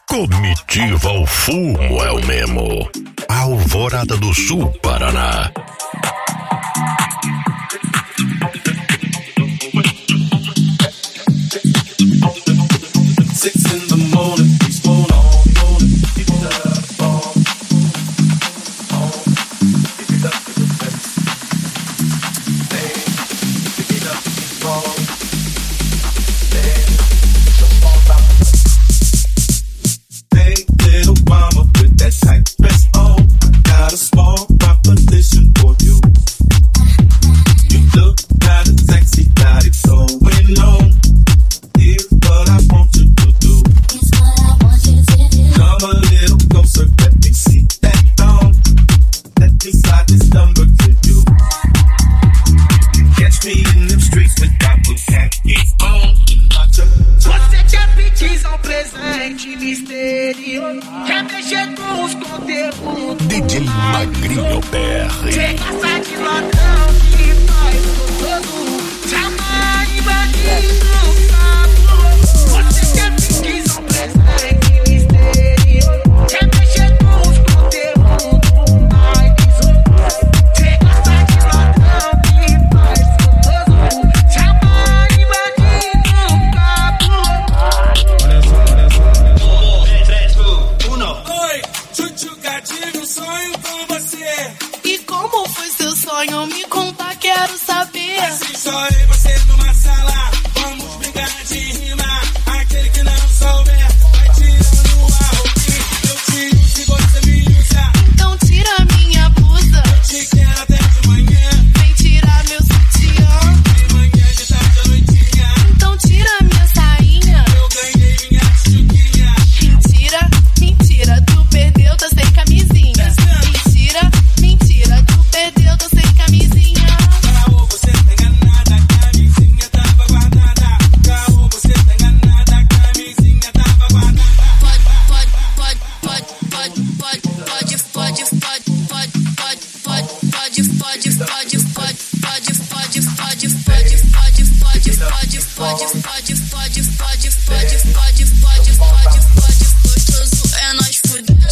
Comitiva ao fumo é o Memo. Alvorada do Sul, Paraná. DJ Magrinho PR. Sem caça de ladrão que faz gostoso, chama invadindo o papo. Você quer pedir um presente misterioso, quer mexer com os conteúdos mais desocupados. Sem caça de ladrão que faz gostoso, chama invadindo o papo. Olha só. 3, 2, 1. Oi, Chuchuca, tive um sonho com você. E como foi seu sonho? Me conta, quero saber. Assim só eu e você numa sala, vamos brincar de rima. Aquele que não souber vai tirando a roupinha. Eu tiro se você me usa. Então tira minha blusa, Eu te quero até de manhã, vem tirar meu sutiã. de manhã, de tarde, à noitinha. Então tira minha sainha. Eu ganhei minha chuquinha. Mentira, mentira, tu perdeu, tô sem camisinha. Mentira, mentira, tu perdeu, tô sem camisinha. Caô, você tá enganada, a camisinha tava guardada. Caô, você tá enganada, a camisinha tava guardada. Gostoso é nós fuder.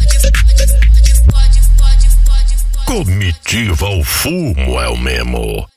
Comitiva ao fumo é o Memo.